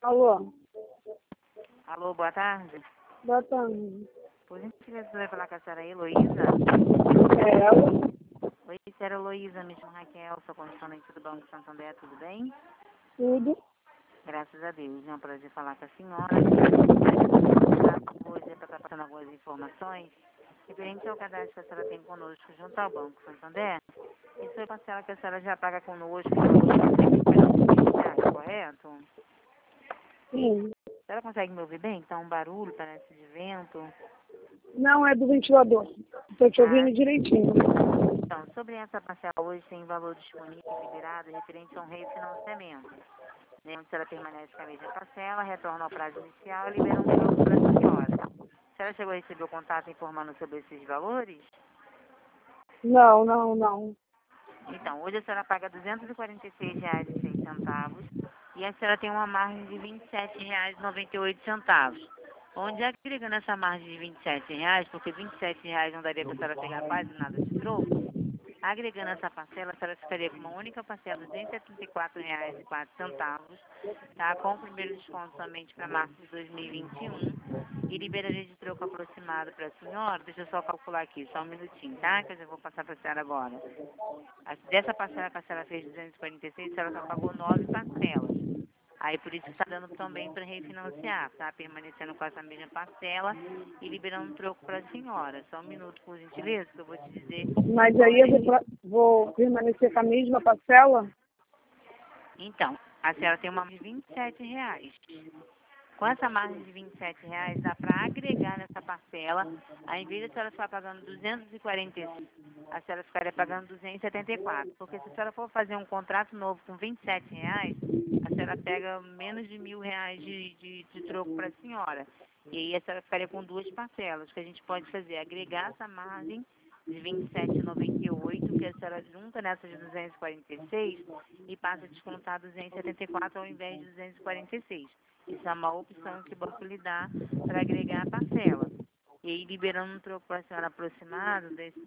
Alô, Alô, boa tarde. boa tarde. Por gentileza, você vai falar com a senhora Heloísa? É ela? Oi, senhora Heloísa, me chamo Raquel, sou correspondente do Banco Santander, tudo bem? Tudo? Graças a Deus, é um prazer falar com a senhora. Hoje é para estar passando algumas informações referente ao cadastro que a senhora tem conosco junto ao Banco Santander. Isso é parcela que a senhora já paga conosco, correto? Sim. A senhora consegue me ouvir bem? Está um barulho, parece de vento. Não, é do ventilador. Estou te ouvindo direitinho. Então, sobre essa parcela hoje tem valor disponível e liberado referente a um refinanciamento. Né, onde a senhora permanece com a mesma parcela, retorna ao prazo inicial e libera um troco para a senhora. A senhora chegou a receber o contato informando sobre esses valores? Não. Então, hoje a senhora paga R$ 246,06 e a senhora tem uma margem de R$ 27,98. Onde agregando essa margem de R$ 27, porque R$ 27 não daria para a senhora pegar quase nada de troco, agregando essa parcela, a senhora ficaria com uma única parcela de R$ 274,04, tá? Com o primeiro desconto somente para março de 2021 e liberaria de troco aproximado para a senhora. Deixa eu só calcular aqui, só um minutinho, tá? Que eu já vou passar para a senhora agora. Dessa parcela que a senhora fez de 246, a senhora só pagou 9 parcelas. Aí por isso está dando também para refinanciar, tá? Permanecendo com essa mesma parcela e liberando um troco para a senhora. Só um minuto, por gentileza, que eu vou te dizer. Mas aí eu vou permanecer com a mesma parcela? Então, a senhora tem uma margem de R$ 27. Com essa margem de R$ 27, dá para agregar nessa parcela. Ao invés de a senhora ficar pagando 245, a senhora ficaria pagando 274. Porque se a senhora for fazer um contrato novo com R$ 27, a senhora pega menos de R$ 1.000 de troco para a senhora. E aí a senhora ficaria com duas parcelas. O que a gente pode fazer é agregar essa margem de R$ 27,98, que a senhora junta nessa de 246 e passa a descontar 274 ao invés de 246. Isso é uma opção que o banco lhe dá para agregar a parcela. E aí, liberando um troco para a senhora aproximado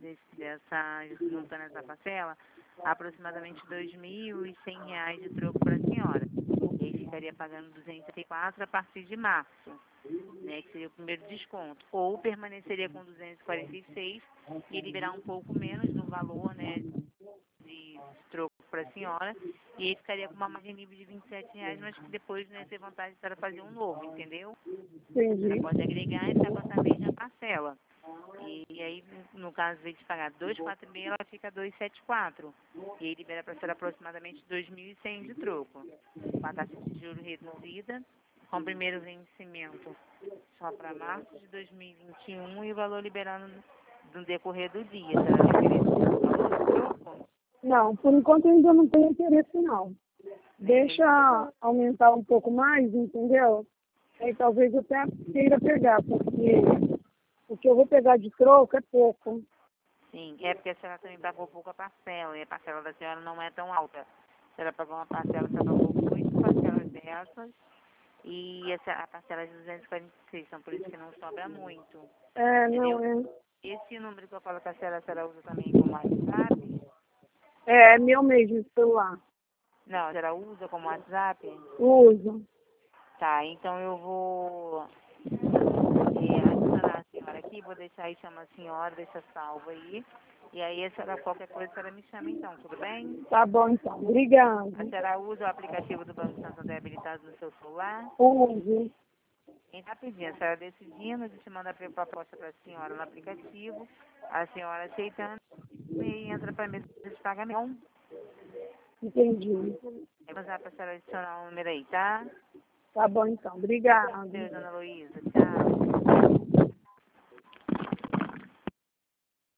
juntando essa parcela, aproximadamente R$ 2.100 de troco para a senhora. E aí ficaria pagando 274 a partir de março, né, que seria o primeiro desconto. Ou permaneceria com 246 e liberar um pouco menos do valor, né, de troco para a senhora, e aí ficaria com uma margem livre de R$ 27, mas que depois não ia ter vontade de fazer um novo, entendeu? Entendi. Você pode agregar e ficar com essa mesma parcela. E aí, no caso, em vez de pagar 246, ela fica 274. E aí libera para a senhora aproximadamente 2.100 de troco. Com a taxa de juros reduzida, com o primeiro vencimento só para março de 2021 e o valor liberando no decorrer do dia. A senhora vai querer o valor do troco? Não, por enquanto eu ainda não tenho interesse, não. Deixa aumentar um pouco mais, entendeu? Aí talvez eu até queira pegar, porque o que eu vou pegar de troco é pouco. Sim, é porque a senhora também pagou pouca parcela, e a parcela da senhora não é tão alta. A senhora pagou uma parcela, a senhora pagou 8 parcelas dessas, e a parcela é de 246, então por isso que não sobra muito. Entendeu? Não, Esse número que eu falo com a senhora usa também como WhatsApp? é meu mesmo esse celular. Não, a senhora usa como WhatsApp? Uso. Tá, então eu vou adicionar a senhora aqui, vou deixar aí, chama a senhora, deixa salvo aí. E aí, a senhora, qualquer coisa, a senhora me chama então, tudo bem? Tá bom, então. Obrigada. A senhora usa o aplicativo do Banco Santander habilitado no seu celular? Uso. Em rapidinho, a senhora decidindo, a gente manda a proposta para a senhora no aplicativo, a senhora aceitando e entra para a mesa de pagamento. Entendi. Vamos lá para a senhora adicionar o número aí, tá? Tá bom, então. Obrigada. Deus, Ana Luísa, tchau.